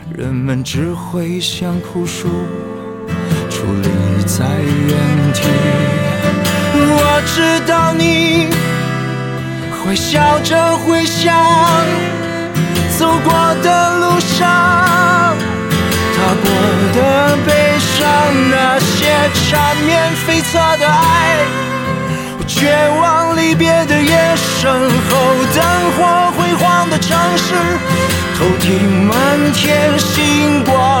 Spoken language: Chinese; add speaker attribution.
Speaker 1: 人们只会像朴树矗立在原地。我知道你会笑着回想走过的路上，踏过的悲伤，那些缠绵悱恻的爱，绝望离别的夜，身后灯火辉煌的城市，头顶满天星光。